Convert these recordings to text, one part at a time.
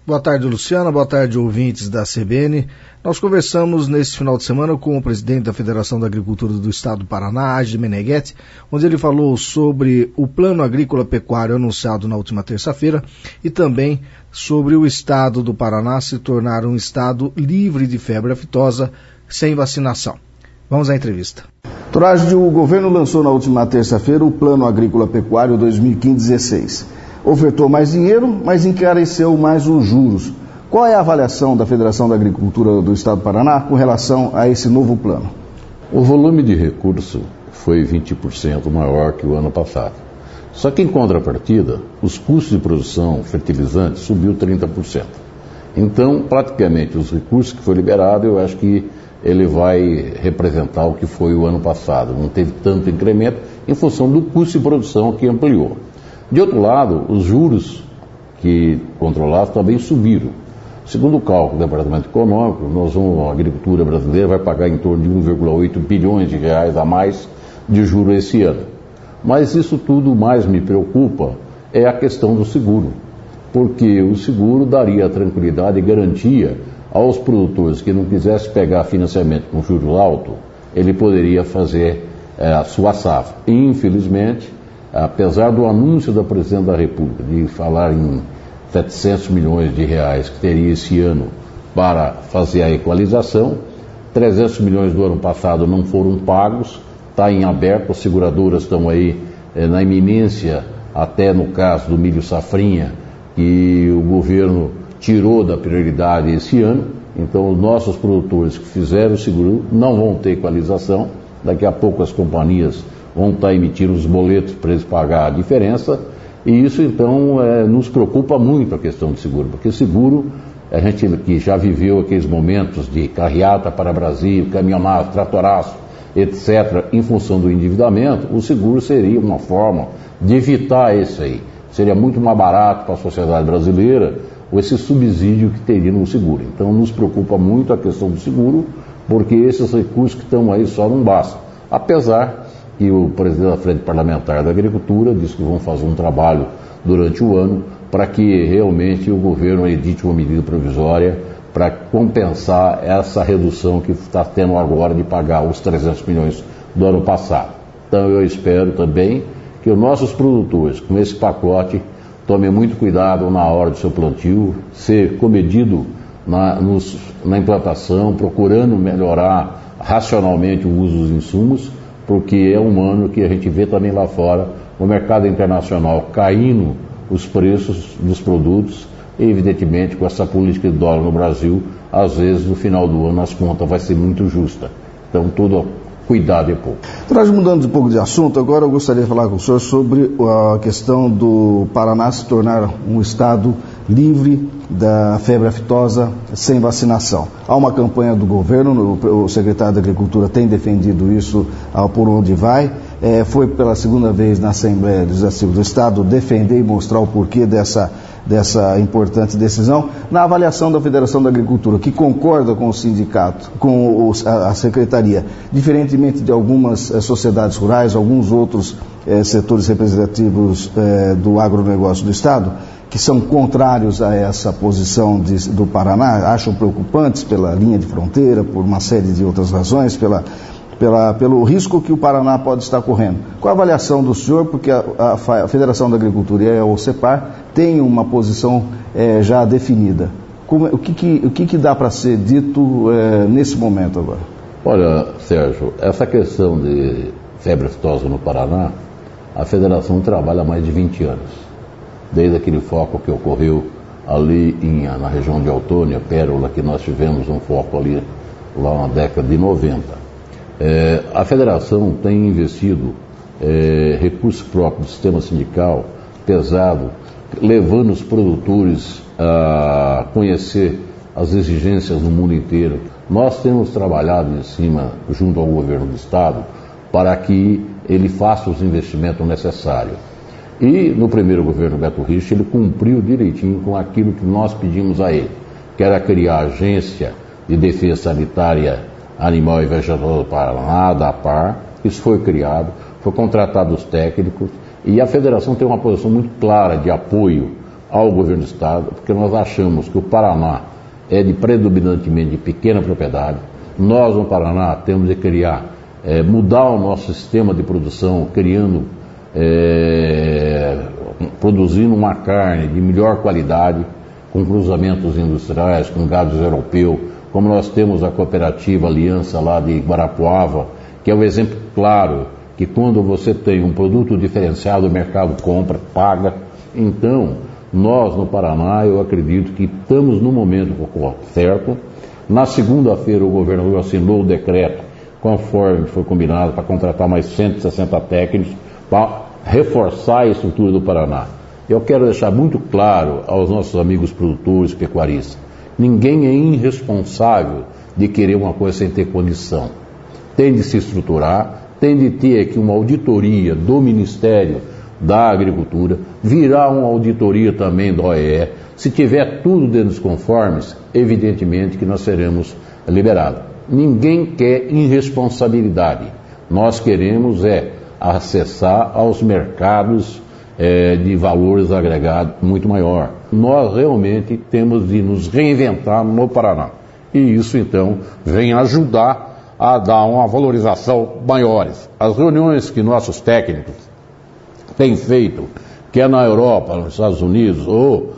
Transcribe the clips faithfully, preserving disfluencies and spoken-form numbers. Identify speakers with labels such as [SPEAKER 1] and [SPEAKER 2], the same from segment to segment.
[SPEAKER 1] Boa tarde, Luciana. Boa tarde, ouvintes da C B N. Nós conversamos nesse final de semana com o presidente da Federação da Agricultura do Estado do Paraná, Agi Meneghetti, onde ele falou sobre o plano agrícola pecuário anunciado na última terça-feira e também sobre o estado do Paraná se tornar um estado livre de febre aftosa sem vacinação. Vamos à entrevista.
[SPEAKER 2] Torage, o governo lançou na última terça-feira o Plano Agrícola Pecuário dois mil e quinze dezesseis. Ofertou mais dinheiro, mas encareceu mais os juros. Qual é a avaliação da Federação da Agricultura do Estado do Paraná com relação a esse novo plano?
[SPEAKER 3] O volume de recurso foi vinte por cento maior que o ano passado. Só que em contrapartida, os custos de produção fertilizantes subiu trinta por cento. Então, praticamente, os recursos que foi liberado, eu acho que ele vai representar o que foi o ano passado. Não teve tanto incremento em função do custo de produção que ampliou. De outro lado, os juros que controlados também subiram. Segundo o cálculo do Departamento Econômico, nós vamos, a agricultura brasileira vai pagar em torno de um vírgula oito bilhões de reais a mais de juros esse ano. Mas isso tudo mais me preocupa é a questão do seguro, porque o seguro daria tranquilidade e garantia aos produtores que não quisessem pegar financiamento com juros altos, ele poderia fazer é, a sua safra. E, infelizmente, apesar do anúncio da Presidente da República de falar em setecentos milhões de reais que teria esse ano para fazer a equalização, trezentos milhões do ano passado não foram pagos, está em aberto, as seguradoras estão aí é, na iminência, até no caso do milho safrinha, que o governo tirou da prioridade esse ano. Então os nossos produtores que fizeram o seguro não vão ter equalização, daqui a pouco as companhias vão estar emitindo os boletos para eles pagar a diferença, e isso então é, nos preocupa muito a questão do seguro, porque seguro, a gente que já viveu aqueles momentos de carreata para Brasil, caminhonaço, tratoraço, etcétera, em função do endividamento, o seguro seria uma forma de evitar isso aí. Seria muito mais barato para a sociedade brasileira esse subsídio que teria no seguro. Então nos preocupa muito a questão do seguro, porque esses recursos que estão aí só não bastam. Apesar que o presidente da Frente Parlamentar da Agricultura disse que vão fazer um trabalho durante o ano para que realmente o governo edite uma medida provisória para compensar essa redução que está tendo agora de pagar os trezentos milhões do ano passado. Então eu espero também que os nossos produtores, com esse pacote, tomem muito cuidado na hora do seu plantio, ser comedido na, nos, na implantação, procurando melhorar racionalmente o uso dos insumos, porque é um ano que a gente vê também lá fora, no mercado internacional, caindo os preços dos produtos, e evidentemente com essa política de dólar no Brasil, às vezes no final do ano as contas vai ser muito justa. Então tudo cuidado é pouco.
[SPEAKER 2] Traz mudando um pouco de assunto, agora eu gostaria de falar com o senhor sobre a questão do Paraná se tornar um estado livre da febre aftosa sem vacinação. Há uma campanha do governo, o secretário da Agricultura tem defendido isso ao por onde vai. É, foi pela segunda vez na Assembleia Legislativa do Estado defender e mostrar o porquê dessa, dessa importante decisão. Na avaliação da Federação da Agricultura, que concorda com o sindicato, com o, a, a Secretaria, diferentemente de algumas eh, sociedades rurais, alguns outros eh, setores representativos eh, do agronegócio do Estado, que são contrários a essa posição de, do Paraná, acham preocupantes pela linha de fronteira, por uma série de outras razões, pela, pela, pelo risco que o Paraná pode estar correndo. Qual a avaliação do senhor? Porque a, a, a Federação da Agricultura e a OCEPAR têm uma posição eh, já definida. Como, o que, que, o que, que dá para ser dito eh, nesse momento agora?
[SPEAKER 3] Olha, Sérgio, essa questão de febre aftosa no Paraná, a Federação trabalha há mais de vinte anos. Desde aquele foco que ocorreu ali em, na região de Autônia, Pérola, que nós tivemos um foco ali lá na década de noventa. É, a Federação tem investido é, recursos próprios do sistema sindical pesado, levando os produtores a conhecer as exigências no mundo inteiro. Nós temos trabalhado em cima, junto ao governo do Estado, para que ele faça os investimentos necessários. E no primeiro governo Beto Richa, ele cumpriu direitinho com aquilo que nós pedimos a ele, que era criar a Agência de Defesa Sanitária Animal e Vegetal do Paraná, da APAR. Isso foi criado, foi contratado os técnicos, e a Federação tem uma posição muito clara de apoio ao governo do estado, porque nós achamos que o Paraná é de predominantemente de pequena propriedade. Nós no Paraná temos de criar, é, mudar o nosso sistema de produção, criando, é, produzindo uma carne de melhor qualidade, com cruzamentos industriais, com gados europeu, como nós temos a cooperativa Aliança lá de Guarapuava, que é um exemplo claro que quando você tem um produto diferenciado, o mercado compra, paga. Então, nós no Paraná, eu acredito que estamos no momento certo. Na segunda-feira o governador assinou o decreto, conforme foi combinado, para contratar mais cento e sessenta técnicos, para reforçar a estrutura do Paraná. Eu quero deixar muito claro aos nossos amigos produtores, pecuaristas, ninguém é irresponsável de querer uma coisa sem ter condição. Tem de se estruturar, tem de ter aqui uma auditoria do Ministério da Agricultura, virá uma auditoria também da O E E. Se tiver tudo dentro dos conformes, evidentemente que nós seremos liberados. Ninguém quer irresponsabilidade. Nós queremos é acessar aos mercados é, de valores agregados muito maior. Nós realmente temos de nos reinventar no Paraná. E isso, então, vem ajudar a dar uma valorização maiores. As reuniões que nossos técnicos têm feito, quer na Europa, nos Estados Unidos ou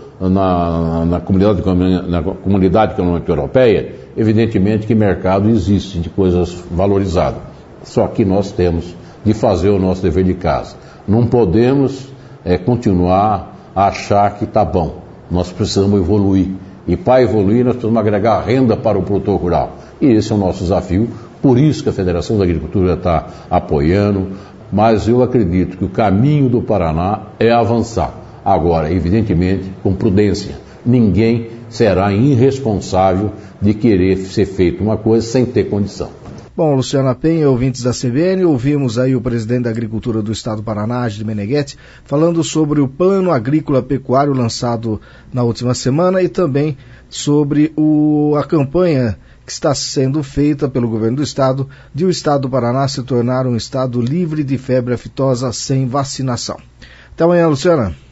[SPEAKER 3] na, na, comunidade, na comunidade econômica europeia, evidentemente que mercado existe de coisas valorizadas. Só que nós temos de fazer o nosso dever de casa. Não podemos é, continuar a achar que está bom. Nós precisamos evoluir. E para evoluir nós precisamos agregar renda para o produtor rural. E esse é o nosso desafio. Por isso que a Federação da Agricultura está apoiando. Mas eu acredito que o caminho do Paraná é avançar. Agora, evidentemente, com prudência. Ninguém será irresponsável de querer ser feito uma coisa sem ter condição.
[SPEAKER 1] Bom, Luciana Penha, ouvintes da C B N, ouvimos aí o presidente da Agricultura do Estado do Paraná, Agide Meneghetti, falando sobre o Plano Agrícola Pecuário lançado na última semana e também sobre o, a campanha que está sendo feita pelo governo do Estado de o Estado do Paraná se tornar um Estado livre de febre aftosa sem vacinação. Até amanhã, Luciana.